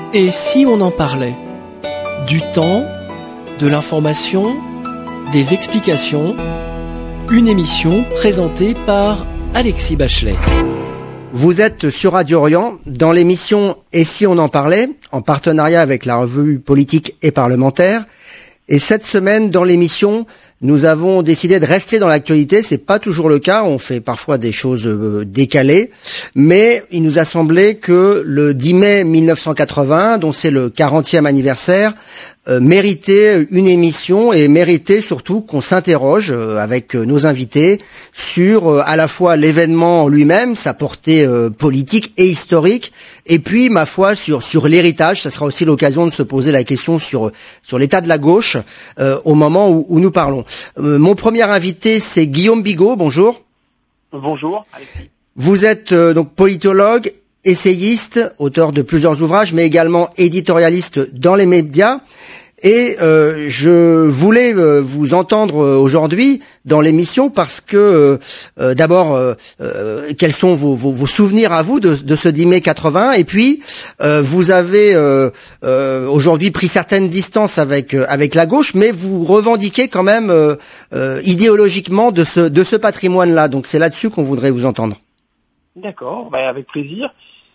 Et si on en parlait? Du temps, de l'information, des explications, une émission présentée par Alexis Bachelet. Vous êtes sur Radio Orient dans l'émission Et si on en parlait, en partenariat avec la revue politique et parlementaire. Et cette semaine, dans l'émission, nous avons décidé de rester dans l'actualité. C'est pas toujours le cas. On fait parfois des choses décalées. Mais il nous a semblé que le 10 mai 1980, dont c'est le 40e anniversaire, méritait une émission et méritait surtout qu'on s'interroge avec nos invités sur à la fois l'événement lui-même, sa portée politique et historique, et puis ma foi sur l'héritage. Ça sera aussi l'occasion de se poser la question sur l'état de la gauche au moment où nous parlons. Mon premier invité, c'est Guillaume Bigot. Bonjour. Bonjour, Alexis. Vous êtes donc politologue, essayiste, auteur de plusieurs ouvrages, mais également éditorialiste dans les médias. Et je voulais vous entendre aujourd'hui dans l'émission parce que d'abord quels sont vos souvenirs à vous de ce 10 mai 80, et puis vous avez aujourd'hui pris certaines distances avec la gauche, mais vous revendiquez quand même idéologiquement de ce patrimoine-là. Donc c'est là-dessus qu'on voudrait vous entendre. D'accord, avec plaisir.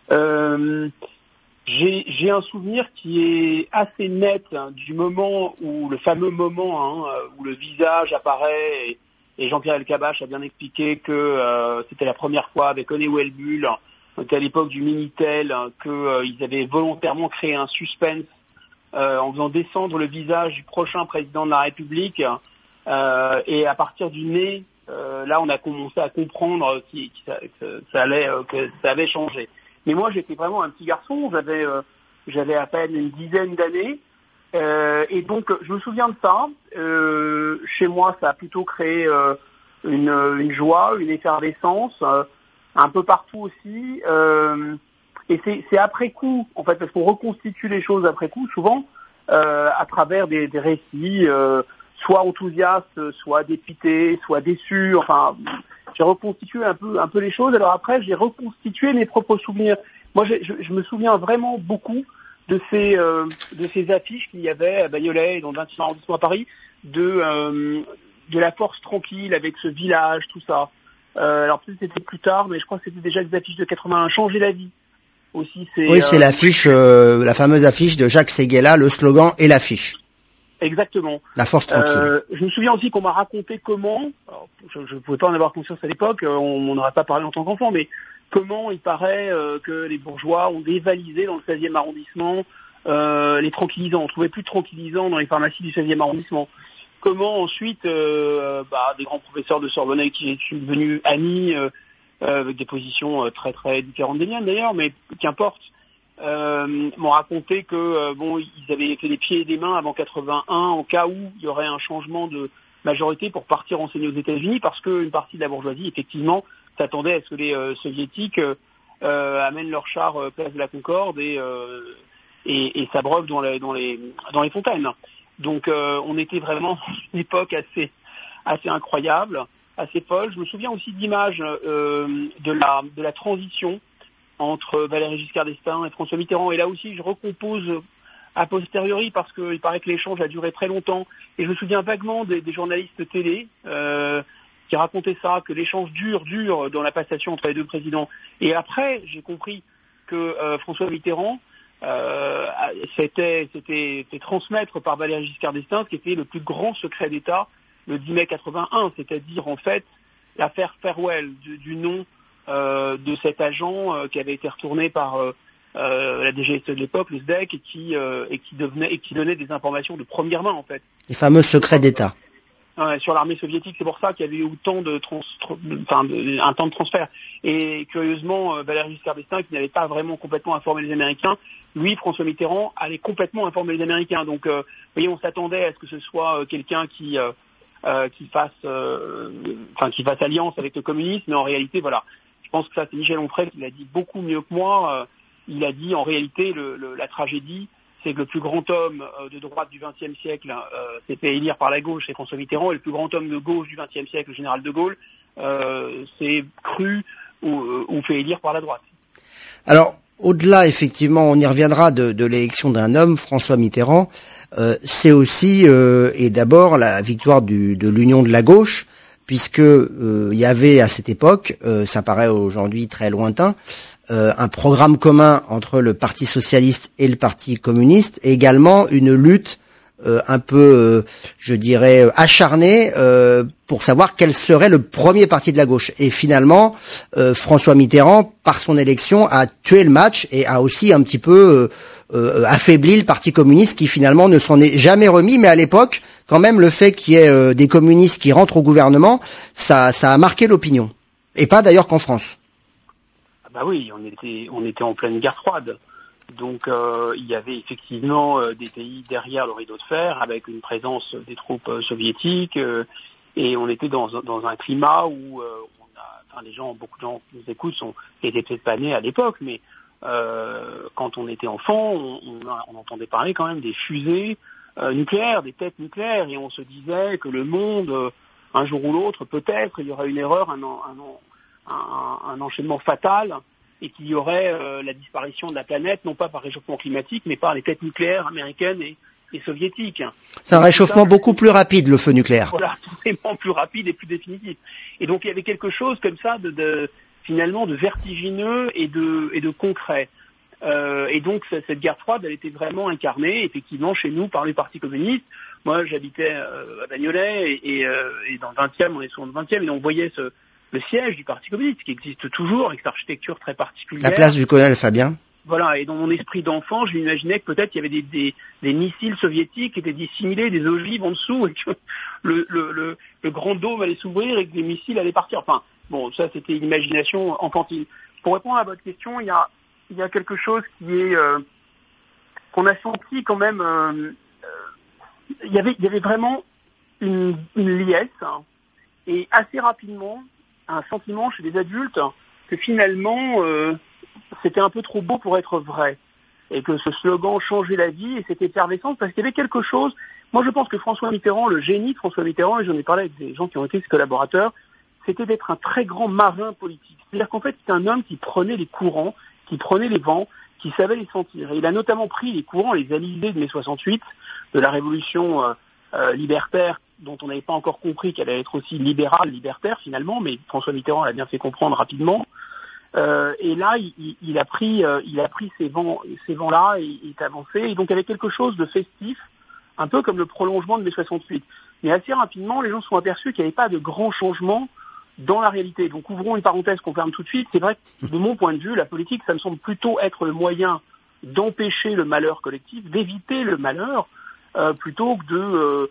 J'ai un souvenir qui est assez net du moment où, le fameux moment où le visage apparaît, et Jean-Pierre Elkabbach a bien expliqué que c'était la première fois avec René Houellebul, c'était à l'époque du Minitel, qu'ils avaient volontairement créé un suspense en faisant descendre le visage du prochain président de la République, et à partir du nez, là on a commencé à comprendre que ça avait changé. Mais moi, j'étais vraiment un petit garçon, j'avais à peine une dizaine d'années, et donc je me souviens de ça. Chez moi, ça a plutôt créé une joie, une effervescence, un peu partout aussi. Et c'est après coup, en fait, parce qu'on reconstitue les choses après coup, souvent, à travers des récits, soit enthousiastes, soit dépités, soit déçus, enfin... J'ai reconstitué un peu les choses. Alors après, j'ai reconstitué mes propres souvenirs. Moi, je me souviens vraiment beaucoup de ces affiches qu'il y avait à Bagnolet, dans le 20e arrondissement à Paris, de la force tranquille avec ce village, tout ça. Alors peut-être c'était plus tard, mais je crois que c'était déjà des affiches de 81. Changer la vie aussi. C'est l'affiche, la fameuse affiche de Jacques Séguéla, le slogan et l'affiche. Exactement. La force tranquille. Je me souviens aussi qu'on m'a raconté comment, alors, je ne pouvais pas en avoir conscience à l'époque, on n'aurait pas parlé en tant qu'enfant, mais comment il paraît que les bourgeois ont dévalisé dans le 16e arrondissement les tranquillisants. On ne trouvait plus de tranquillisants dans les pharmacies du 16e arrondissement. Comment ensuite des grands professeurs de Sorbonne avec qui je suis devenu ami, avec des positions très très différentes des miennes d'ailleurs, mais qu'importe, m'ont raconté que ils avaient fait des pieds et des mains avant 81 en cas où il y aurait un changement de majorité pour partir enseigner aux États-Unis, parce qu'une partie de la bourgeoisie effectivement s'attendait à ce que les soviétiques amènent leur char place de la Concorde et s'abreuvent dans les fontaines. Donc on était vraiment dans une époque assez incroyable, assez folle. Je me souviens aussi d'images de la transition entre Valéry Giscard d'Estaing et François Mitterrand. Et là aussi, je recompose a posteriori parce qu'il paraît que l'échange a duré très longtemps. Et je me souviens vaguement des journalistes télé qui racontaient ça, que l'échange dure dans la passation entre les deux présidents. Et après, j'ai compris que François Mitterrand c'était fait transmettre par Valéry Giscard d'Estaing ce qui était le plus grand secret d'État le 10 mai 81, c'est-à-dire en fait l'affaire Farewell du nom de cet agent qui avait été retourné par la DGSE de l'époque, le SDEC, et qui donnait des informations de première main en fait. Les fameux secrets d'État. Sur l'armée soviétique, c'est pour ça qu'il y avait eu autant un temps de transfert. Et curieusement, Valéry Giscard d'Estaing, qui n'avait pas vraiment complètement informé les Américains, lui, François Mitterrand, allait complètement informer les Américains. Donc, vous voyez, on s'attendait à ce que ce soit quelqu'un qui fasse alliance avec le communisme, mais en réalité, voilà. Je pense que ça, c'est Michel Onfray qui l'a dit beaucoup mieux que moi. Il a dit, en réalité, la tragédie, c'est que le plus grand homme de droite du XXe siècle s'est fait élire par la gauche, c'est François Mitterrand, et le plus grand homme de gauche du XXe siècle, le général de Gaulle, s'est cru ou fait élire par la droite. Alors, au-delà, effectivement, on y reviendra de l'élection d'un homme, François Mitterrand, c'est aussi et d'abord la victoire de l'union de la gauche, puisque il y avait à cette époque, ça paraît aujourd'hui très lointain, un programme commun entre le Parti socialiste et le Parti communiste, et également une lutte un peu, je dirais, acharnée pour savoir quel serait le premier parti de la gauche. Et finalement, François Mitterrand, par son élection, a tué le match et a aussi un petit peu affaibli le Parti communiste qui finalement ne s'en est jamais remis. Mais à l'époque, quand même, le fait qu'il y ait des communistes qui rentrent au gouvernement, ça a marqué l'opinion. Et pas d'ailleurs qu'en France. Ah bah oui, on était en pleine guerre froide. Donc il y avait effectivement des pays derrière le rideau de fer avec une présence des troupes soviétiques et on était dans un climat où beaucoup de gens qui nous écoutent étaient peut-être pas nés à l'époque, mais quand on était enfant, on entendait parler quand même des fusées nucléaires, des têtes nucléaires, et on se disait que le monde, un jour ou l'autre, peut-être, il y aurait une erreur, un enchaînement fatal, et qu'il y aurait la disparition de la planète, non pas par réchauffement climatique, mais par les têtes nucléaires américaines et soviétiques. C'est un réchauffement beaucoup plus rapide, le feu nucléaire. Voilà, vraiment plus rapide et plus définitif. Et donc il y avait quelque chose comme ça finalement de vertigineux et de concret. Et donc cette guerre froide, elle était vraiment incarnée, effectivement, chez nous, par les partis communistes. Moi, j'habitais à Bagnolet et dans le 20e, on est souvent dans le 20e, et on voyait le siège du Parti communiste, qui existe toujours, avec cette architecture très particulière. La place du colonel Fabien. Voilà, et dans mon esprit d'enfant, je m'imaginais que peut-être il y avait des missiles soviétiques qui étaient dissimulés, des ogives en dessous, et que le grand dôme allait s'ouvrir et que des missiles allaient partir. Enfin, bon, ça c'était une imagination enfantine. Pour répondre à votre question, il y a quelque chose qui est qu'on a senti quand même. Il y avait vraiment une liesse, hein, et assez rapidement un sentiment chez les adultes que finalement c'était un peu trop beau pour être vrai, et que ce slogan changeait la vie et c'était effervescent parce qu'il y avait quelque chose. Moi je pense que François Mitterrand, le génie de François Mitterrand, et j'en ai parlé avec des gens qui ont été ses collaborateurs, c'était d'être un très grand marin politique. C'est-à-dire qu'en fait c'est un homme qui prenait les courants, qui prenait les vents, qui savait les sentir. Et il a notamment pris les courants, les alizés de mai 68, de la révolution libertaire, dont on n'avait pas encore compris qu'elle allait être aussi libérale, libertaire finalement, mais François Mitterrand l'a bien fait comprendre rapidement. Et là, il a pris ces vents-là, et il est avancé. Et donc, il y avait quelque chose de festif, un peu comme le prolongement de mai 68. Mais assez rapidement, les gens se sont aperçus qu'il n'y avait pas de grands changements dans la réalité. Donc, ouvrons une parenthèse qu'on ferme tout de suite. C'est vrai que, de mon point de vue, la politique, ça me semble plutôt être le moyen d'empêcher le malheur collectif, d'éviter le malheur, plutôt que de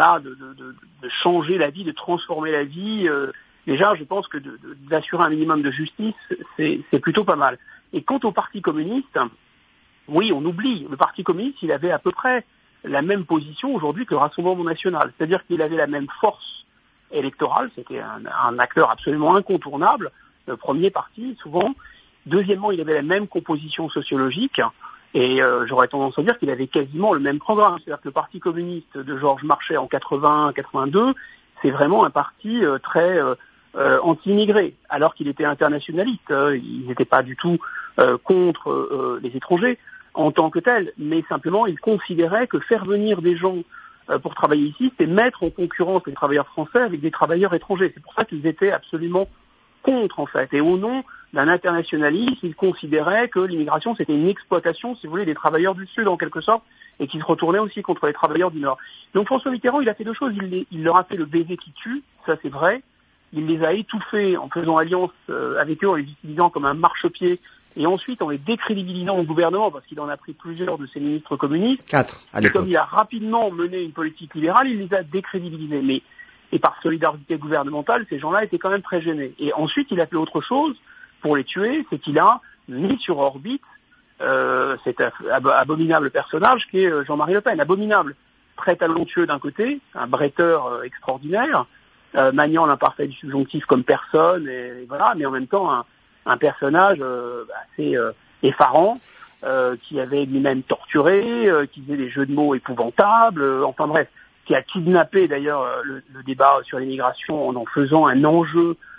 changer la vie, de transformer la vie. Déjà, je pense que d'assurer un minimum de justice, c'est plutôt pas mal. Et quant au Parti communiste, oui, on oublie. Le Parti communiste, il avait à peu près la même position aujourd'hui que le Rassemblement national. C'est-à-dire qu'il avait la même force électorale. C'était un acteur absolument incontournable. Le premier parti, souvent. Deuxièmement, il avait la même composition sociologique. Et j'aurais tendance à dire qu'il avait quasiment le même programme. C'est-à-dire que le Parti communiste de Georges Marchais en 81-82, c'est vraiment un parti très anti-immigré, alors qu'il était internationaliste. Il n'était pas du tout contre les étrangers en tant que tel, mais simplement il considérait que faire venir des gens pour travailler ici, c'est mettre en concurrence les travailleurs français avec des travailleurs étrangers. C'est pour ça qu'ils étaient absolument contre, en fait. Et au nom d'un internationalisme, ils considéraient que l'immigration, c'était une exploitation, si vous voulez, des travailleurs du Sud, en quelque sorte, et qu'ils se retournaient aussi contre les travailleurs du Nord. Donc François Mitterrand, il a fait deux choses. Il leur a fait le baiser qui tue, ça c'est vrai. Il les a étouffés en faisant alliance avec eux, en les utilisant comme un marchepied, et ensuite en les décrédibilisant au gouvernement, parce qu'il en a pris plusieurs de ses ministres communistes. 4, à l'époque. Et comme il a rapidement mené une politique libérale, il les a décrédibilisés. Et par solidarité gouvernementale, ces gens-là étaient quand même très gênés. Et ensuite, il a fait autre chose pour les tuer, c'est qu'il a mis sur orbite cet abominable personnage qui est Jean-Marie Le Pen. Abominable, très talentueux d'un côté, un bretteur extraordinaire, maniant l'imparfait du subjonctif comme personne, et voilà, mais en même temps un personnage assez effarant, qui avait lui-même torturé, qui faisait des jeux de mots épouvantables, enfin bref, qui a kidnappé d'ailleurs le débat sur l'immigration en faisant un enjeu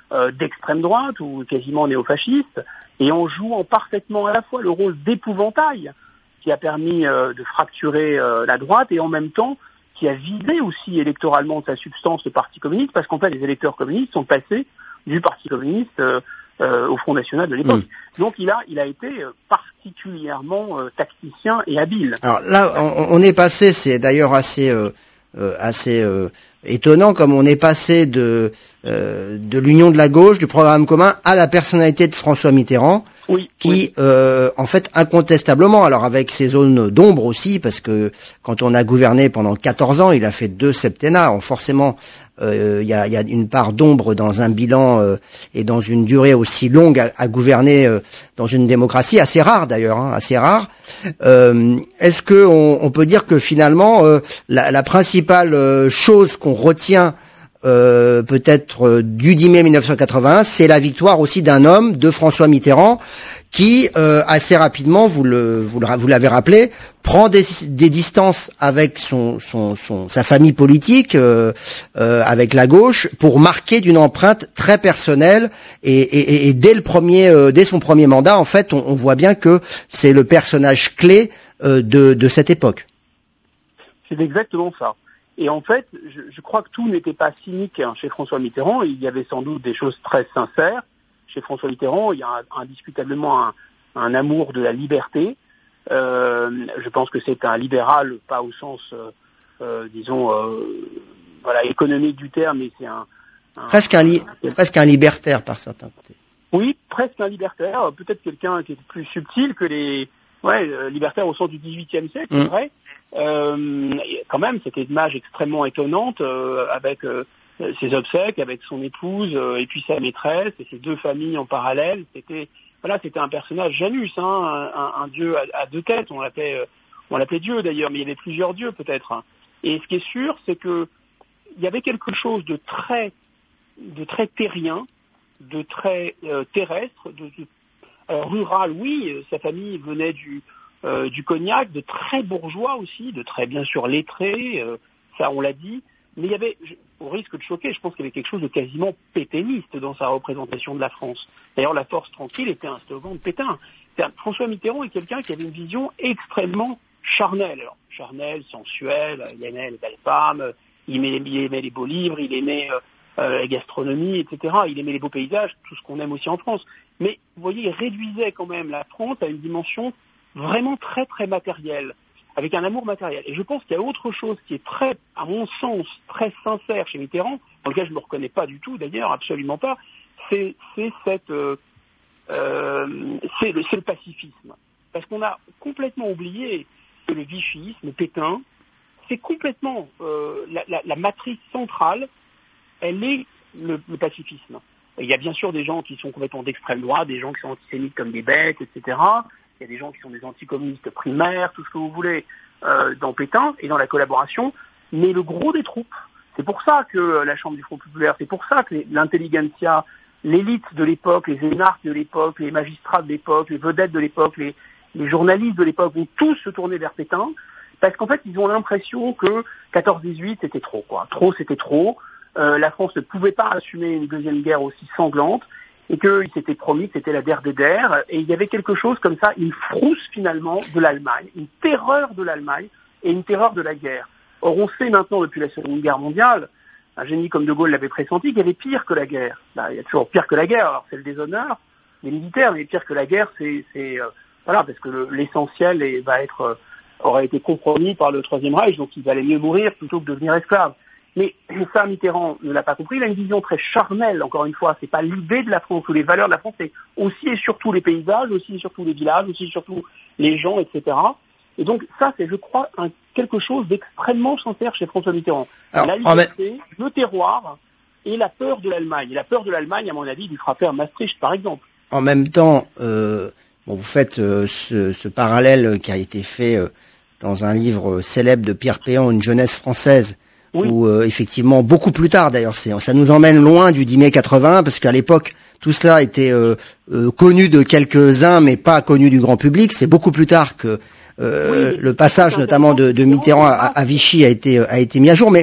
d'extrême droite ou quasiment néofasciste, et en jouant parfaitement à la fois le rôle d'épouvantail qui a permis de fracturer la droite, et en même temps qui a vidé aussi électoralement de sa substance le Parti communiste, parce qu'en fait les électeurs communistes sont passés du Parti communiste au Front National de l'époque. Donc il a été particulièrement tacticien et habile. Alors là, on est passé, c'est d'ailleurs assez étonnant, comme on est passé de l'union de la gauche, du programme commun, à la personnalité de François Mitterrand, qui en fait incontestablement, alors avec ses zones d'ombre aussi, parce que quand on a gouverné pendant 14 ans, il a fait 2 septennats, forcément il y a une part d'ombre dans un bilan et dans une durée aussi longue à gouverner dans une démocratie assez rare d'ailleurs, assez rare. Est-ce que on peut dire que finalement la principale chose qu'on retient peut-être du 10 mai 1981, c'est la victoire aussi d'un homme, de François Mitterrand, qui assez rapidement, vous l'avez rappelé, prend des distances avec sa famille politique, avec la gauche, pour marquer d'une empreinte très personnelle, et dès son premier mandat, en fait, on voit bien que c'est le personnage clé de cette époque. C'est exactement ça. Et en fait, je crois que tout n'était pas cynique chez François Mitterrand. Il y avait sans doute des choses très sincères. Chez François Mitterrand, il y a indiscutablement un amour de la liberté. Je pense que c'est un libéral, pas au sens, économique du terme, mais c'est presque un libertaire par certains côtés. Oui, presque un libertaire. Peut-être quelqu'un qui est plus subtil que les libertaires au sens du XVIIIe siècle, c'est vrai. Quand même, c'était une image extrêmement étonnante avec ses obsèques, avec son épouse et puis sa maîtresse et ses 2 familles en parallèle. C'était un personnage Janus, un dieu à 2 têtes. On l'appelait Dieu d'ailleurs, mais il y avait plusieurs dieux peut-être. Et ce qui est sûr, c'est que il y avait quelque chose de très terrien, de très terrestre, rural. Oui, sa famille venait du Cognac, de très bourgeois aussi, de très bien sûr lettrés, ça on l'a dit, mais il y avait, au risque de choquer, je pense qu'il y avait quelque chose de quasiment pétainiste dans sa représentation de la France. D'ailleurs, la force tranquille était un slogan de Pétain. François Mitterrand est quelqu'un qui avait une vision extrêmement charnelle. Alors, charnelle, sensuelle, il aimait les belles femmes, il aimait les beaux livres, il aimait la gastronomie, etc. Il aimait les beaux paysages, tout ce qu'on aime aussi en France. Mais vous voyez, il réduisait quand même la France à une dimension vraiment très très matérielle, avec un amour matériel. Et je pense qu'il y a autre chose qui est très, à mon sens, très sincère chez Mitterrand, dans lequel je ne me reconnais pas du tout d'ailleurs, absolument pas, c'est le pacifisme. Parce qu'on a complètement oublié que le vichyisme, Pétain, c'est complètement la matrice centrale, elle est le pacifisme. Il y a bien sûr des gens qui sont complètement d'extrême droite, des gens qui sont antisémites comme des bêtes, etc. Il y a des gens qui sont des anticommunistes primaires, tout ce que vous voulez, dans Pétain et dans la collaboration. Mais le gros des troupes, c'est pour ça que la Chambre du Front populaire, c'est pour ça que l'intelligentsia, l'élite de l'époque, les énarques de l'époque, les magistrats de l'époque, les vedettes de l'époque, les journalistes de l'époque vont tous se tourner vers Pétain, parce qu'en fait, ils ont l'impression que 14-18, c'était trop, quoi. Trop, c'était trop. La France ne pouvait pas assumer une deuxième guerre aussi sanglante, et qu'il s'était promis que c'était la der des der, et il y avait quelque chose comme ça, une frousse finalement de l'Allemagne, une terreur de l'Allemagne et une terreur de la guerre. Or on sait maintenant depuis la Seconde Guerre mondiale, un génie comme De Gaulle l'avait pressenti, qu'il y avait pire que la guerre. Là, il y a toujours pire que la guerre, alors c'est le déshonneur des militaires, mais pire que la guerre, parce que l'essentiel aurait été compromis par le Troisième Reich, donc il valait mieux mourir plutôt que devenir esclave. Mais ça, Mitterrand ne l'a pas compris. Il a une vision très charnelle, encore une fois. C'est pas l'idée de la France ou les valeurs de la France, c'est aussi et surtout les paysages, aussi et surtout les villages, aussi et surtout les gens, etc. Et donc ça, c'est, je crois, quelque chose d'extrêmement sincère chez François Mitterrand. Alors, la liberté, le terroir et la peur de l'Allemagne. Et la peur de l'Allemagne, à mon avis, lui fera faire Maastricht, par exemple. En même temps, vous faites ce parallèle qui a été fait dans un livre célèbre de Pierre Péan, Une jeunesse française, oui. Où effectivement, beaucoup plus tard d'ailleurs, ça nous emmène loin du 10 mai 80, parce qu'à l'époque, tout cela était connu de quelques-uns, mais pas connu du grand public. C'est beaucoup plus tard que le passage notamment de Mitterrand à Vichy a été mis à jour. Mais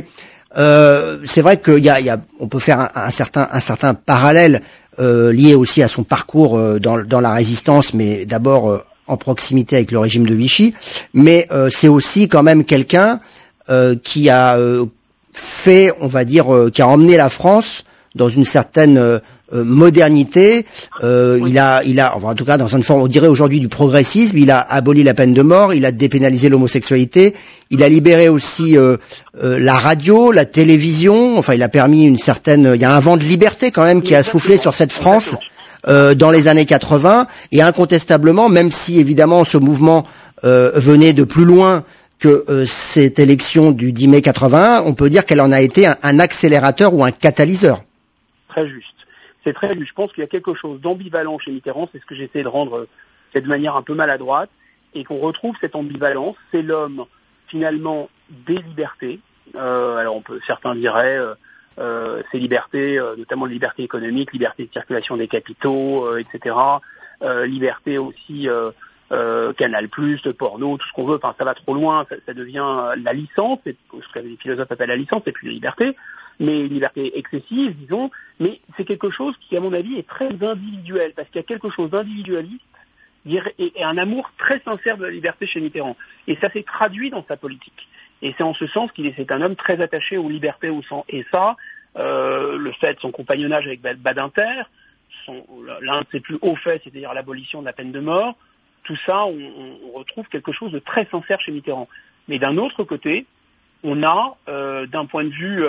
C'est vrai on peut faire un certain parallèle lié aussi à son parcours dans la résistance, mais d'abord en proximité avec le régime de Vichy. Mais c'est aussi quand même quelqu'un qui a fait, on va dire, qui a emmené la France dans une certaine modernité. Il a, enfin, en tout cas, dans une forme, on dirait aujourd'hui du progressisme. Il a aboli la peine de mort. Il a dépénalisé l'homosexualité. Il a libéré aussi la radio, la télévision. Enfin, il a permis il y a un vent de liberté quand même qui a soufflé sur cette France dans les années 80. Et incontestablement, même si évidemment ce mouvement venait de plus loin que cette élection du 10 mai 81, on peut dire qu'elle en a été un accélérateur ou un catalyseur. Très juste. C'est très juste. Je pense qu'il y a quelque chose d'ambivalent chez Mitterrand, c'est ce que j'essaie de rendre de manière un peu maladroite, et qu'on retrouve cette ambivalence. C'est l'homme, finalement, des libertés. Alors certains diraient ces libertés, notamment les libertés économiques, liberté de circulation des capitaux, etc. Liberté aussi Canal+, de porno, tout ce qu'on veut. Enfin, ça va trop loin, ça devient la licence, c'est ce que les philosophes appellent la licence, c'est plus la liberté, mais une liberté excessive, disons. Mais c'est quelque chose qui, à mon avis, est très individuel, parce qu'il y a quelque chose d'individualiste et un amour très sincère de la liberté chez Mitterrand. Et ça s'est traduit dans sa politique. Et c'est en ce sens c'est un homme très attaché aux libertés, au sang. Et ça, le fait de son compagnonnage avec Badinter, l'un de ses plus hauts faits, c'est-à-dire l'abolition de la peine de mort, tout ça, on retrouve quelque chose de très sincère chez Mitterrand. Mais d'un autre côté, on a, d'un point de vue,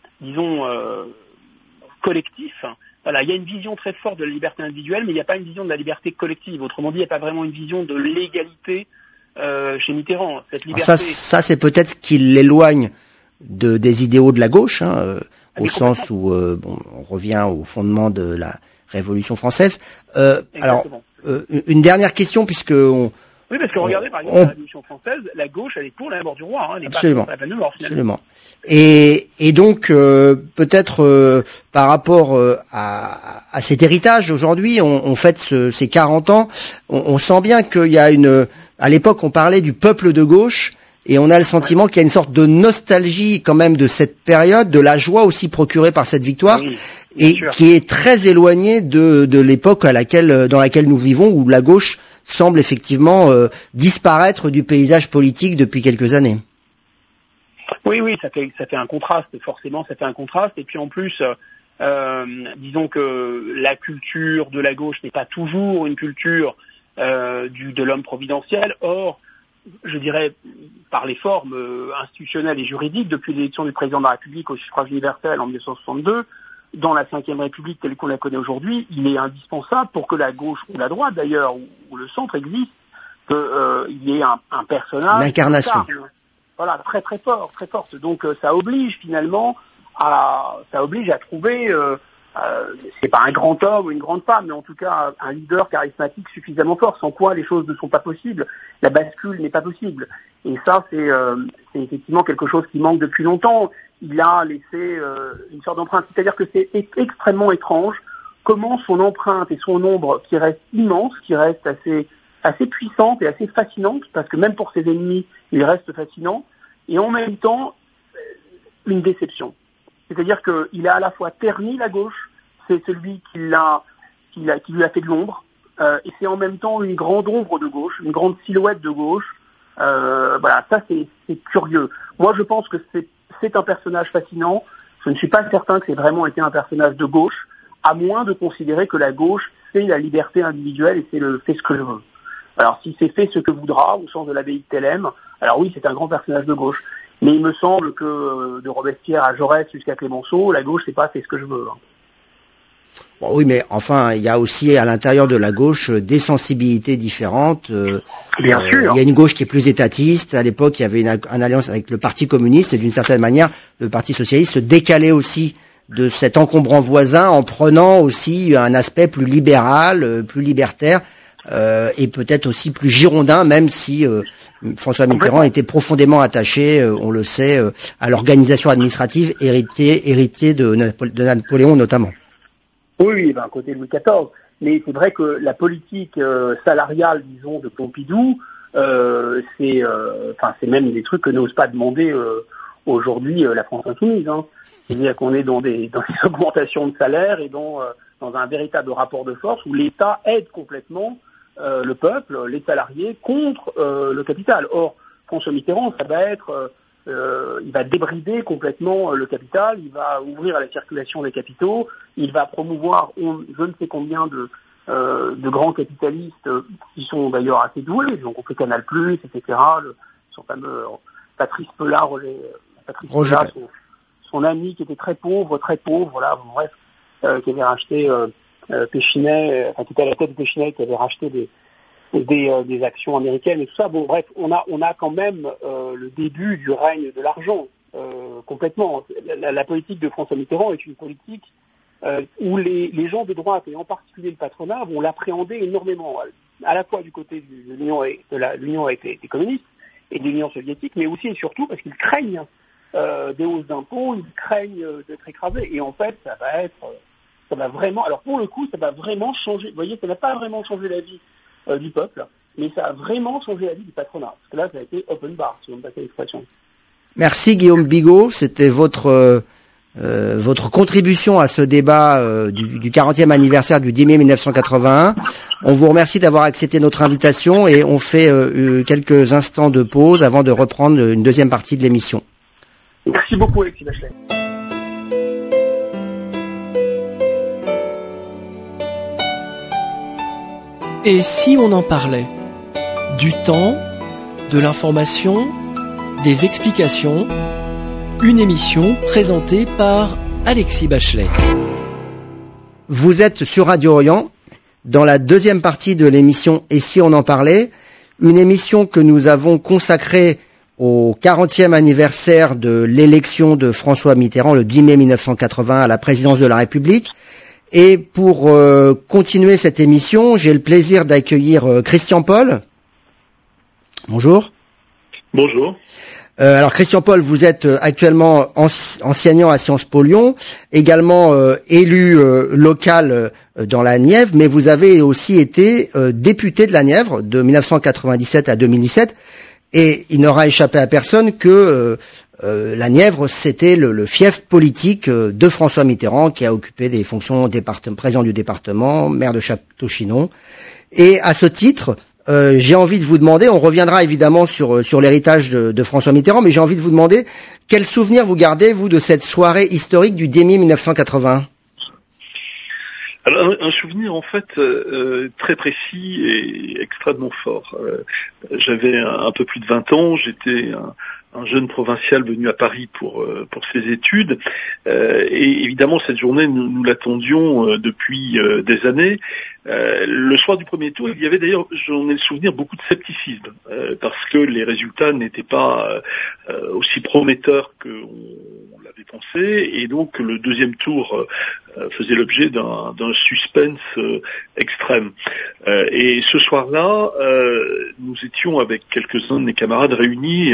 collectif, voilà, il y a une vision très forte de la liberté individuelle, mais il n'y a pas une vision de la liberté collective. Autrement dit, il n'y a pas vraiment une vision de l'égalité chez Mitterrand. Cette liberté... Ça, c'est peut-être ce qui l'éloigne des idéaux de la gauche, au sens où on revient au fondement de la Révolution française. Alors, une dernière question, puisque oui, parce que regardez, par exemple, la Révolution française, la gauche, elle est pour la mort du roi, elle n'est pas pour la peine de mort, finalement. Absolument. Et donc, peut-être par rapport à cet héritage, aujourd'hui, on fête ces 40 ans, on sent bien qu'il y a à l'époque, on parlait du peuple de gauche, et on a le sentiment qu'il y a une sorte de nostalgie quand même de cette période, de la joie aussi procurée par cette victoire, oui, et sûr, qui est très éloignée de l'époque dans laquelle nous vivons, où la gauche semble effectivement disparaître du paysage politique depuis quelques années. Oui, ça fait un contraste, forcément, ça fait un contraste. Et puis en plus, disons que la culture de la gauche n'est pas toujours une culture de l'homme providentiel. Or, je dirais, par les formes institutionnelles et juridiques, depuis l'élection du président de la République au suffrage universel en 1962, dans la Ve République telle qu'on la connaît aujourd'hui, il est indispensable pour que la gauche, ou la droite d'ailleurs, ou le centre existe, qu'il y ait un personnage... L'incarnation. Voilà, très très fort, très forte. Donc ça oblige finalement à trouver, c'est pas un grand homme ou une grande femme, mais en tout cas un leader charismatique suffisamment fort, sans quoi les choses ne sont pas possibles, la bascule n'est pas possible. Et ça, c'est effectivement quelque chose qui manque depuis longtemps. Il a laissé une sorte d'empreinte, c'est-à-dire que c'est extrêmement étrange comment son empreinte et son ombre, qui reste immense, qui reste assez puissante et assez fascinante, parce que même pour ses ennemis, il reste fascinant, et en même temps, une déception. C'est-à-dire qu'il a à la fois terni la gauche, c'est celui qui lui a fait de l'ombre, et c'est en même temps une grande ombre de gauche, une grande silhouette de gauche. Voilà, ça c'est curieux. Moi je pense que c'est un personnage fascinant. Je ne suis pas certain que c'est vraiment été un personnage de gauche, à moins de considérer que la gauche, c'est la liberté individuelle et c'est le fait ce que je veux. Alors si c'est fait ce que voudra, au sens de l'abbaye de Thélème, alors oui, c'est un grand personnage de gauche. Mais il me semble que de Robespierre à Jaurès jusqu'à Clémenceau, la gauche, c'est pas fait ce que je veux. Bon, oui, mais enfin, il y a aussi à l'intérieur de la gauche des sensibilités différentes. Bien sûr. Il y a une gauche qui est plus étatiste. À l'époque, il y avait une alliance avec le Parti communiste et d'une certaine manière, le Parti socialiste se décalait aussi de cet encombrant voisin en prenant aussi un aspect plus libéral, plus libertaire et peut-être aussi plus girondin, même si François Mitterrand était profondément attaché, on le sait, à l'organisation administrative héritée de Napoléon notamment. Oui, à côté de Louis XIV. Mais c'est vrai que la politique salariale, disons, de Pompidou, c'est même des trucs que n'ose pas demander aujourd'hui la France insoumise. C'est-à-dire qu'on est dans des augmentations de salaire et dans un véritable rapport de force où l'État aide complètement le peuple, les salariés, contre le capital. Or, François Mitterrand, ça va être... il va débrider complètement le capital, il va ouvrir à la circulation des capitaux, il va promouvoir je ne sais combien de grands capitalistes qui sont d'ailleurs assez doués, donc on fait Canal+, etc., son fameux Patrice Pellat, son ami qui était très pauvre, voilà, bref, qui avait racheté Péchinet, qui était à la tête de Péchinet, qui avait racheté des actions américaines et tout ça. Bon, bref, on a quand même le début du règne de l'argent, complètement. La politique de François Mitterrand est une politique où les gens de droite, et en particulier le patronat, vont l'appréhender énormément, à la fois du côté de l'Union avec les communistes et de l'Union soviétique, mais aussi et surtout parce qu'ils craignent des hausses d'impôts, ils craignent d'être écrasés. Et en fait, ça va vraiment, alors pour le coup, ça va vraiment changer. Vous voyez, ça n'a pas vraiment changé la vie du peuple, mais ça a vraiment changé la vie du patronat. Parce que là, ça a été open bar, si on me passait l'expression. Merci Guillaume Bigot, c'était votre contribution à ce débat du 40e anniversaire du 10 mai 1981. On vous remercie d'avoir accepté notre invitation et on fait quelques instants de pause avant de reprendre une deuxième partie de l'émission. Merci beaucoup Alexis Bachelet. Et si on en parlait du temps, de l'information, des explications, une émission présentée par Alexis Bachelet. Vous êtes sur Radio Orient, dans la deuxième partie de l'émission Et si on en parlait, une émission que nous avons consacrée au 40e anniversaire de l'élection de François Mitterrand le 10 mai 1980 à la présidence de la République. Et pour continuer cette émission, j'ai le plaisir d'accueillir Christian Paul. Bonjour. Bonjour. Alors Christian Paul, vous êtes actuellement enseignant à Sciences Po Lyon, également élu local dans la Nièvre, mais vous avez aussi été député de la Nièvre de 1997 à 2017. Et il n'aura échappé à personne que la Nièvre, c'était le fief politique de François Mitterrand, qui a occupé des fonctions président du département, maire de Château-Chinon. Et à ce titre, j'ai envie de vous demander, on reviendra évidemment sur l'héritage de François Mitterrand, mais j'ai envie de vous demander quel souvenir vous gardez, vous, de cette soirée historique du 10 mai 1980 ? Alors, un souvenir en fait très précis et extrêmement fort. J'avais un peu plus de 20 ans, j'étais un jeune provincial venu à Paris pour ses études, et évidemment cette journée nous l'attendions depuis des années. Le soir du premier tour, il y avait d'ailleurs, j'en ai le souvenir, beaucoup de scepticisme, parce que les résultats n'étaient pas aussi prometteurs qu'on l'avait pensé, et donc le deuxième tour faisait l'objet d'un suspense extrême. Et ce soir-là, nous étions avec quelques-uns de mes camarades réunis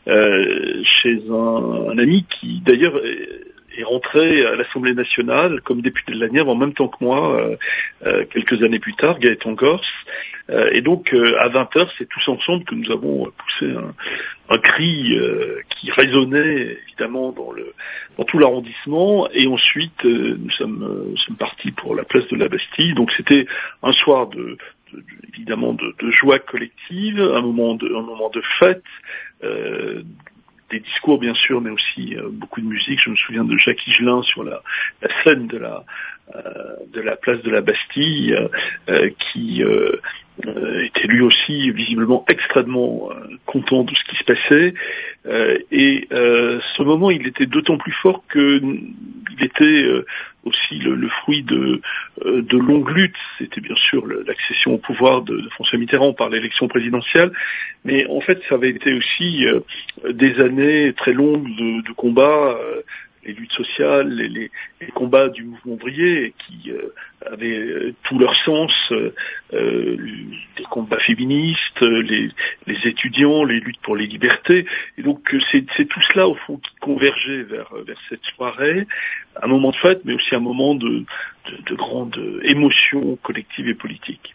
chez un ami qui d'ailleurs est rentré à l'Assemblée nationale comme député de la Nièvre en même temps que moi, quelques années plus tard, Gaëtan Gors. Et donc à 20h, c'est tous ensemble que nous avons poussé un cri qui résonnait évidemment dans tout l'arrondissement, et ensuite nous sommes partis pour la place de la Bastille. Donc c'était un soir évidemment de joie collective, un moment de fête, des discours bien sûr, mais aussi beaucoup de musique. Je me souviens de Jacques Higelin sur la scène de la place de la Bastille, qui était lui aussi visiblement extrêmement content de ce qui se passait. Et ce moment, il était d'autant plus fort qu'il était aussi le fruit de longues luttes. C'était bien sûr l'accession au pouvoir de François Mitterrand par l'élection présidentielle, mais en fait ça avait été aussi des années très longues de combats, les luttes sociales, les combats du mouvement ouvrier qui avaient tout leur sens, les combats féministes, les étudiants, les luttes pour les libertés. Et donc c'est tout cela au fond qui convergeait vers cette soirée, un moment de fête, mais aussi un moment de grande émotion collective et politique.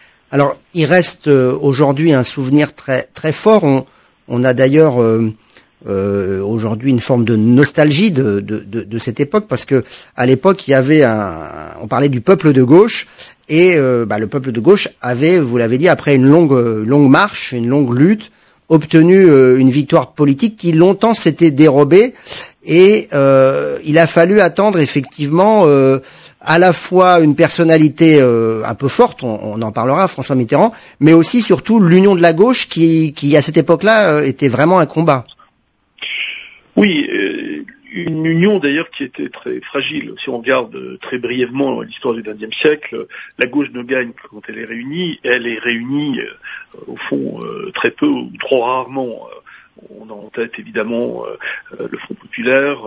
Alors, il reste aujourd'hui un souvenir très très fort. On a d'ailleurs aujourd'hui une forme de nostalgie de cette époque, parce que à l'époque il y avait on parlait du peuple de gauche, et le peuple de gauche avait, vous l'avez dit, après une longue marche, une longue lutte, obtenu une victoire politique qui longtemps s'était dérobée, et il a fallu attendre effectivement à la fois une personnalité un peu forte, on en parlera, François Mitterrand, mais aussi surtout l'union de la gauche qui à cette époque-là était vraiment un combat. Oui, une union d'ailleurs qui était très fragile. Si on regarde très brièvement l'histoire du XXe siècle, la gauche ne gagne que quand elle est réunie au fond très peu ou trop rarement. On a en tête évidemment le Front populaire,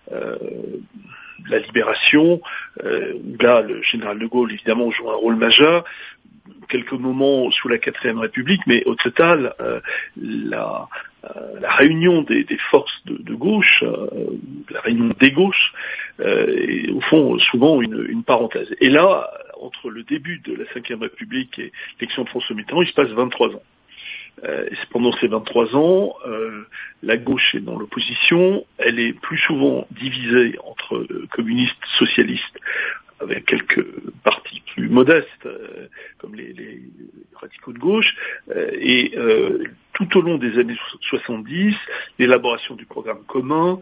la Libération, où là le général de Gaulle évidemment joue un rôle majeur, quelques moments sous la 4ème République, mais au total la réunion des forces de gauche, la réunion des gauches, est au fond souvent une parenthèse. Et là, entre le début de la 5e République et l'élection de François Mitterrand, il se passe 23 ans. Pendant ces 23 ans, la gauche est dans l'opposition, elle est plus souvent divisée entre communistes, socialistes, avec quelques partis plus modestes, comme les radicaux de gauche, et tout au long des années 70, l'élaboration du programme commun,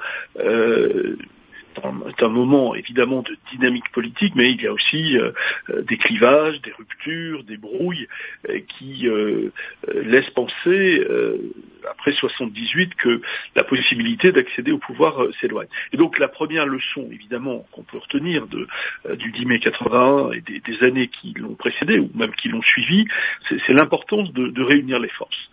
c'est un moment évidemment de dynamique politique, mais il y a aussi des clivages, des ruptures, des brouilles qui laissent penser, après 78, que la possibilité d'accéder au pouvoir s'éloigne. Et donc la première leçon, évidemment, qu'on peut retenir du 10 mai 81 et des années qui l'ont précédé, ou même qui l'ont suivi, c'est l'importance de réunir les forces.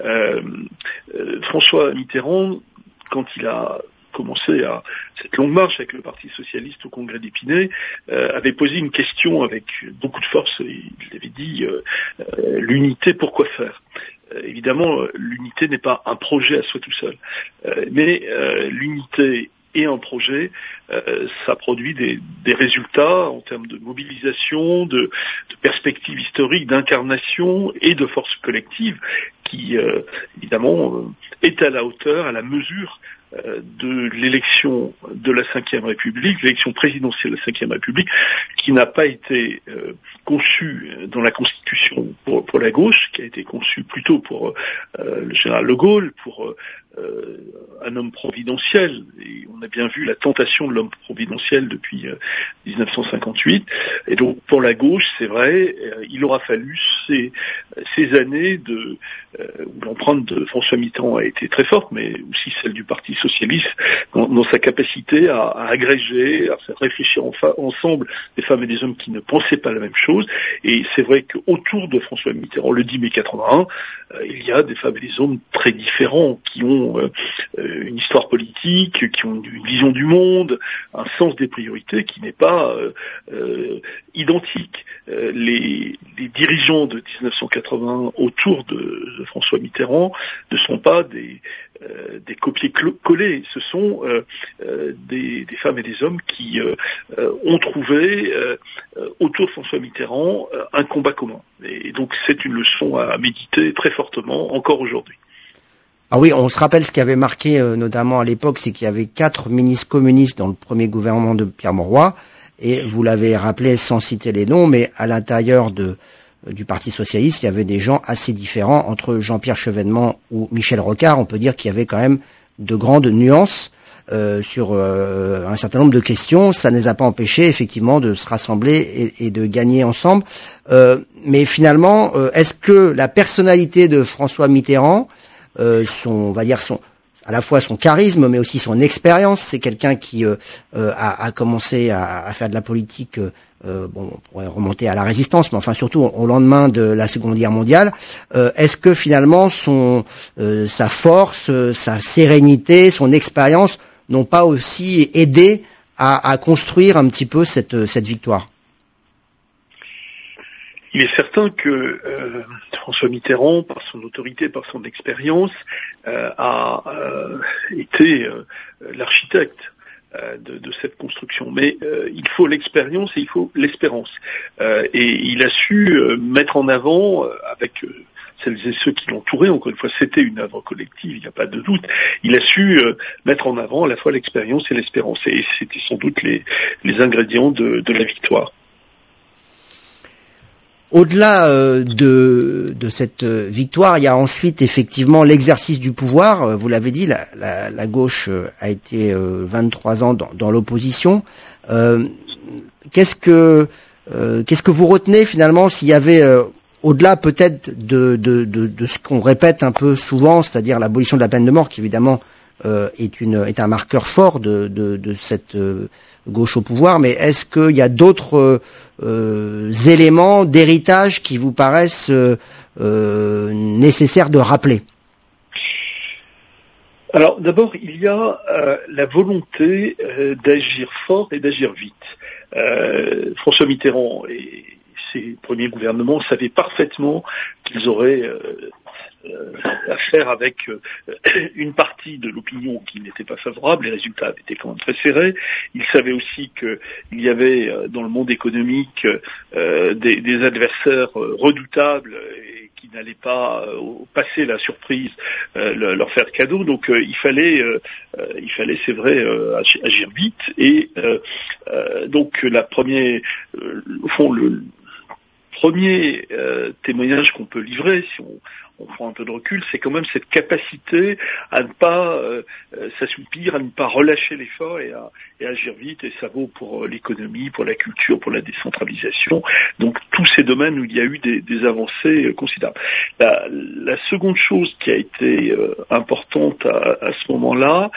François Mitterrand, quand il a commencé à cette longue marche avec le Parti socialiste au congrès d'Épinay, avait posé une question avec beaucoup de force, et il avait dit l'unité, pourquoi faire ? Évidemment, l'unité n'est pas un projet à soi tout seul, mais l'unité et un projet, ça produit des résultats en termes de mobilisation, de perspectives historiques, d'incarnation et de force collective qui, évidemment, est à la hauteur, à la mesure de l'élection de la 5e République, l'élection présidentielle de la 5e République, qui n'a pas été conçue dans la Constitution pour la gauche, qui a été conçue plutôt pour le général de Gaulle, pour un homme providentiel, et on a bien vu la tentation de l'homme providentiel depuis 1958, et donc pour la gauche, c'est vrai, il aura fallu ces années où l'empreinte de François Mitterrand a été très forte, mais aussi celle du Parti socialiste, dans sa capacité à agréger, à faire réfléchir ensemble des femmes et des hommes qui ne pensaient pas la même chose, et c'est vrai qu'autour de François Mitterrand, le 10 mai 81, il y a des femmes et des hommes très différents, qui ont une histoire politique, qui ont une vision du monde, un sens des priorités qui n'est pas identique. Les dirigeants de 1980 autour de François Mitterrand ne sont pas des copier-coller, ce sont des femmes et des hommes qui ont trouvé autour de François Mitterrand un combat commun. Et donc c'est une leçon à méditer très fortement encore aujourd'hui. Ah oui, on se rappelle ce qui avait marqué notamment à l'époque, c'est qu'il y avait 4 ministres communistes dans le premier gouvernement de Pierre Mauroy, et vous l'avez rappelé sans citer les noms, mais à l'intérieur du Parti socialiste, il y avait des gens assez différents entre Jean-Pierre Chevènement ou Michel Rocard. On peut dire qu'il y avait quand même de grandes nuances sur un certain nombre de questions. Ça ne les a pas empêchés effectivement de se rassembler et de gagner ensemble. Mais finalement, est-ce que la personnalité de François Mitterrand, à la fois son charisme, mais aussi son expérience, c'est quelqu'un qui a commencé à faire de la politique, on pourrait remonter à la Résistance, mais enfin surtout au lendemain de la Seconde Guerre mondiale. Est-ce que finalement sa force, sa sérénité, son expérience n'ont pas aussi aidé à construire un petit peu cette victoire ? Il est certain que François Mitterrand, par son autorité, par son expérience, a été l'architecte de cette construction. Mais il faut l'expérience et il faut l'espérance. Et il a su mettre en avant, avec celles et ceux qui l'entouraient. Encore une fois, c'était une œuvre collective, il n'y a pas de doute. Il a su mettre en avant à la fois l'expérience et l'espérance. Et c'était sans doute les ingrédients de la victoire. Au-delà de cette victoire, il y a ensuite effectivement l'exercice du pouvoir. Vous l'avez dit, la gauche a été 23 ans dans l'opposition. Qu'est-ce que vous retenez finalement s'il y avait au-delà peut-être de ce qu'on répète un peu souvent, c'est-à-dire l'abolition de la peine de mort, qui évidemment est un marqueur fort de cette gauche au pouvoir, mais est-ce qu'il y a d'autres éléments d'héritage qui vous paraissent nécessaires de rappeler? Alors d'abord, il y a la volonté d'agir fort et d'agir vite. François Mitterrand et ses premiers gouvernements savaient parfaitement qu'ils auraient affaire avec une partie de l'opinion qui n'était pas favorable. Les résultats étaient quand même très serrés. Ils savaient aussi qu'il y avait dans le monde économique des adversaires redoutables et qui n'allaient pas passer la surprise, leur faire cadeau. Donc il fallait, c'est vrai, agir vite. Et donc le premier témoignage qu'on peut livrer, si on prend un peu de recul, c'est quand même cette capacité à ne pas s'assoupir, à ne pas relâcher l'effort et à agir vite. Et ça vaut pour l'économie, pour la culture, pour la décentralisation. Donc tous ces domaines où il y a eu des avancées considérables. La seconde chose qui a été importante à ce moment-là,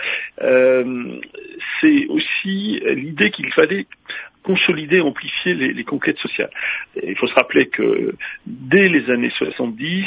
c'est aussi l'idée qu'il fallait consolider, amplifier les conquêtes sociales. Il faut se rappeler que dès les années 70,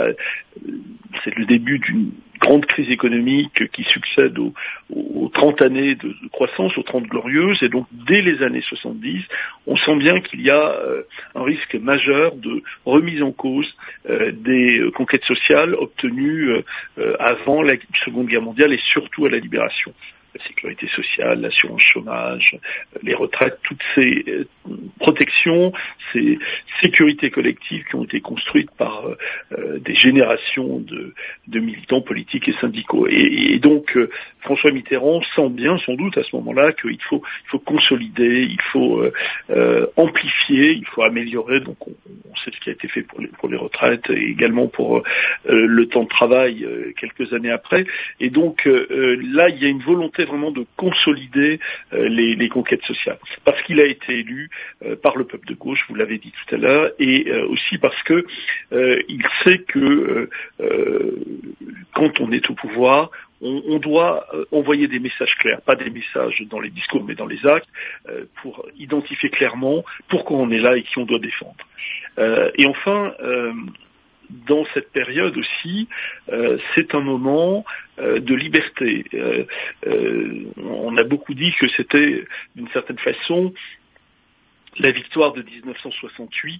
c'est le début d'une grande crise économique qui succède aux 30 années de croissance, aux 30 glorieuses, et donc dès les années 70, on sent bien qu'il y a un risque majeur de remise en cause des conquêtes sociales obtenues avant la Seconde Guerre mondiale et surtout à la Libération. La sécurité sociale, l'assurance chômage, les retraites, toutes ces protections, ces sécurités collectives qui ont été construites par des générations de militants politiques et syndicaux. Et donc François Mitterrand sent bien, sans doute à ce moment-là, qu'il faut consolider, il faut amplifier, il faut améliorer. Donc on sait ce qui a été fait pour les retraites et également pour le temps de travail quelques années après. Et donc là, il y a une volonté vraiment de consolider les conquêtes sociales. Parce qu'il a été élu par le peuple de gauche, vous l'avez dit tout à l'heure, et aussi parce que il sait que quand on est au pouvoir, on doit envoyer des messages clairs, pas des messages dans les discours, mais dans les actes, pour identifier clairement pourquoi on est là et qui on doit défendre. Et enfin, dans cette période aussi, c'est un moment de liberté. On a beaucoup dit que c'était, d'une certaine façon, la victoire de 1968,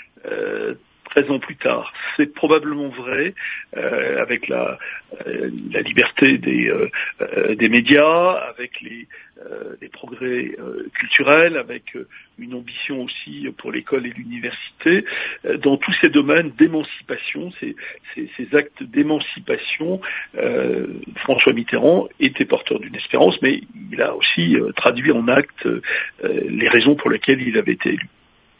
13 ans plus tard. C'est probablement vrai, avec la liberté des médias, avec les progrès culturels, avec une ambition aussi pour l'école et l'université. Dans tous ces domaines d'émancipation, ces actes d'émancipation, François Mitterrand était porteur d'une espérance, mais il a aussi traduit en actes les raisons pour lesquelles il avait été élu.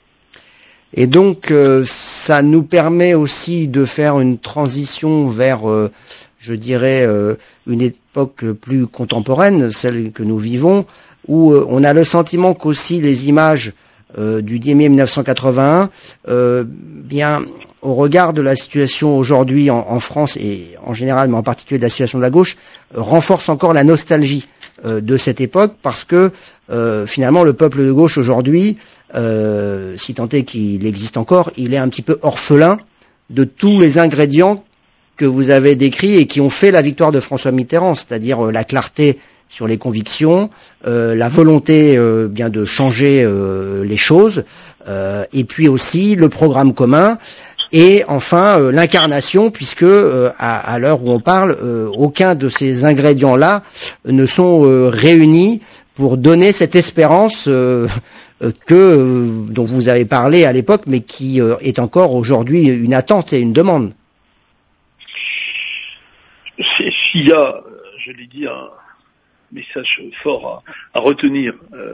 Et donc, ça nous permet aussi de faire une transition vers, je dirais, une époque plus contemporaine, celle que nous vivons, où on a le sentiment qu'aussi les images du 10 mai 1981, bien, au regard de la situation aujourd'hui en France et en général, mais en particulier de la situation de la gauche, renforcent encore la nostalgie de cette époque, parce que finalement, le peuple de gauche aujourd'hui, si tant est qu'il existe encore, il est un petit peu orphelin de tous les ingrédients que vous avez décrits et qui ont fait la victoire de François Mitterrand, c'est-à-dire la clarté sur les convictions, la volonté bien de changer les choses, et puis aussi le programme commun, et enfin l'incarnation, puisque à l'heure où on parle, aucun de ces ingrédients-là ne sont réunis pour donner cette espérance dont vous avez parlé à l'époque, mais qui est encore aujourd'hui une attente et une demande. S'il y a, je l'ai dit, un message fort à retenir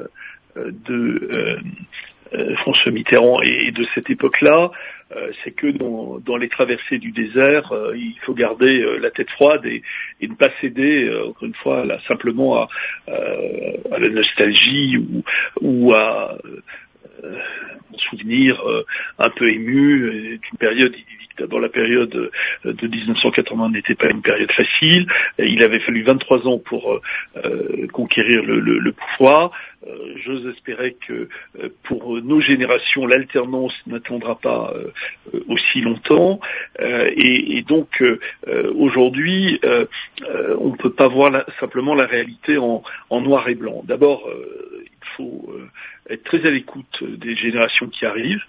de François Mitterrand et de cette époque-là, c'est que dans les traversées du désert, il faut garder la tête froide et ne pas céder, encore une fois, là, simplement à la nostalgie ou à un souvenir un peu ému d'une période. D'abord, la période de 1980 n'était pas une période facile. Il avait fallu 23 ans pour conquérir le pouvoir. J'ose espérer que pour nos générations, l'alternance n'attendra pas aussi longtemps. Et donc, aujourd'hui, on ne peut pas voir simplement la réalité en noir et blanc. D'abord, il faut être très à l'écoute des générations qui arrivent.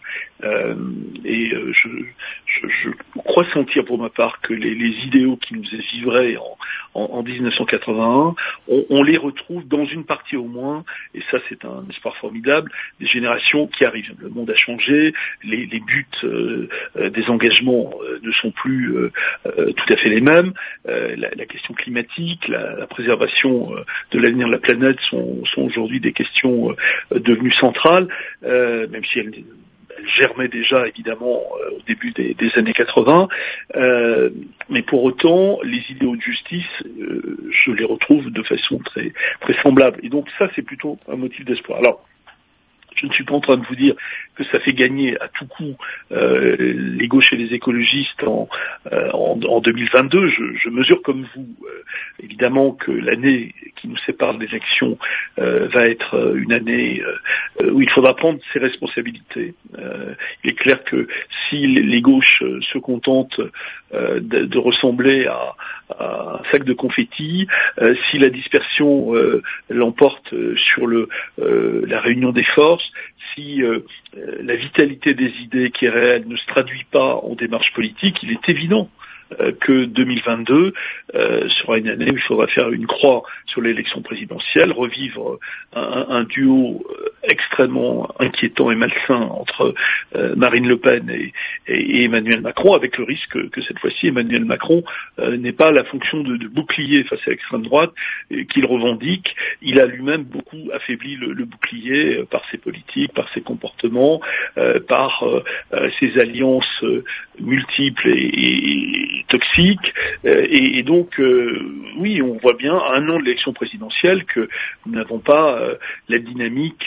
Je crois sentir pour ma part que les idéaux qui nous vivraient en 1981, on les retrouve dans une partie au moins, et ça c'est un espoir formidable, des générations qui arrivent. Le monde a changé, les buts des engagements ne sont plus tout à fait les mêmes. La question climatique, la préservation de l'avenir de la planète sont aujourd'hui des questions devenues centrales, même si elles germait déjà évidemment au début des années 80, mais pour autant les idéaux de justice, je les retrouve de façon très, très semblable. Et donc ça c'est plutôt un motif d'espoir. Alors, je ne suis pas en train de vous dire que ça fait gagner à tout coup les gauches et les écologistes en 2022. Je mesure comme vous, évidemment, que l'année qui nous sépare de l'élection va être une année où il faudra prendre ses responsabilités. Il est clair que si les gauches se contentent de ressembler à un sac de confettis, si la dispersion l'emporte sur la réunion des forces, si la vitalité des idées qui est réelle ne se traduit pas en démarche politique, il est évident que 2022 sera une année où il faudra faire une croix sur l'élection présidentielle, revivre un duo extrêmement inquiétant et malsain entre Marine Le Pen et Emmanuel Macron, avec le risque que cette fois-ci Emmanuel Macron n'ait pas la fonction de bouclier face à l'extrême droite qu'il revendique. Il a lui-même beaucoup affaibli le bouclier par ses politiques, par ses comportements, par ses alliances multiples et toxiques. Et donc, oui, on voit bien à un an de l'élection présidentielle que nous n'avons pas la dynamique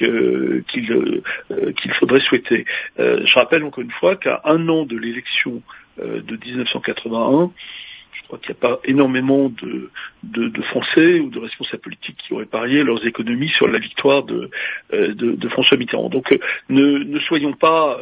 qu'il faudrait souhaiter. Je rappelle encore une fois qu'à un an de l'élection de 1981, je crois qu'il n'y a pas énormément de Français ou de responsables politiques qui auraient parié leurs économies sur la victoire de François Mitterrand. Donc ne soyons pas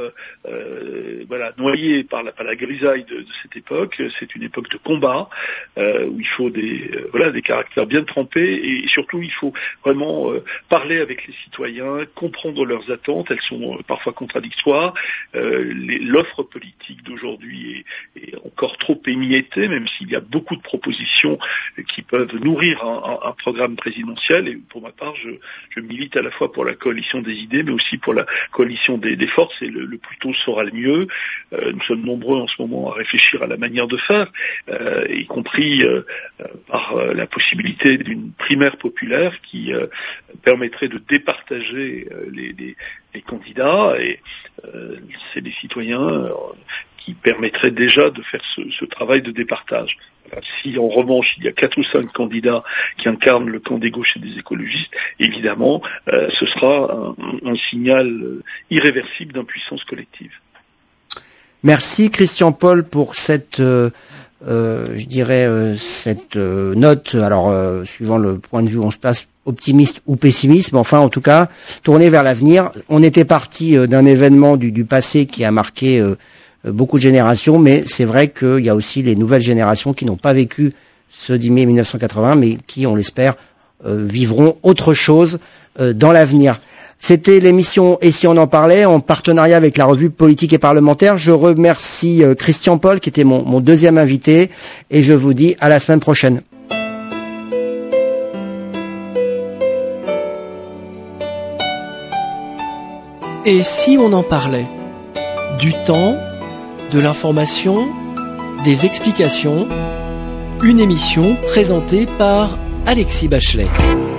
noyés par la grisaille de cette époque. C'est une époque de combat où il faut des caractères bien trempés et surtout il faut vraiment parler avec les citoyens, comprendre leurs attentes. Elles sont parfois contradictoires. L'offre politique d'aujourd'hui est encore trop émiettée, même s'il y a beaucoup de propositions qui peuvent nourrir un programme présidentiel. Et pour ma part, je milite à la fois pour la coalition des idées, mais aussi pour la coalition des forces, et le plus tôt sera le mieux. Nous sommes nombreux en ce moment à réfléchir à la manière de faire, y compris par la possibilité d'une primaire populaire qui permettrait de départager les candidats, et c'est les citoyens qui permettrait déjà de faire ce travail de départage. Si en revanche il y a 4 ou 5 candidats qui incarnent le camp des gauches et des écologistes, évidemment ce sera un signal irréversible d'impuissance collective. Merci Christian Paul pour cette cette note. Alors suivant le point de vue, on se place optimiste ou pessimiste, mais enfin en tout cas tourné vers l'avenir. On était parti d'un événement du passé qui a marqué beaucoup de générations, mais c'est vrai qu'il y a aussi les nouvelles générations qui n'ont pas vécu ce 10 mai 1980, mais qui, on l'espère, vivront autre chose dans l'avenir. C'était l'émission Et si on en parlait, en partenariat avec la revue Politique et Parlementaire. Je remercie Christian Paul, qui était mon deuxième invité, et je vous dis à la semaine prochaine. Et si on en parlait du temps, de l'information, des explications, Une émission présentée par Alexis Bachelet.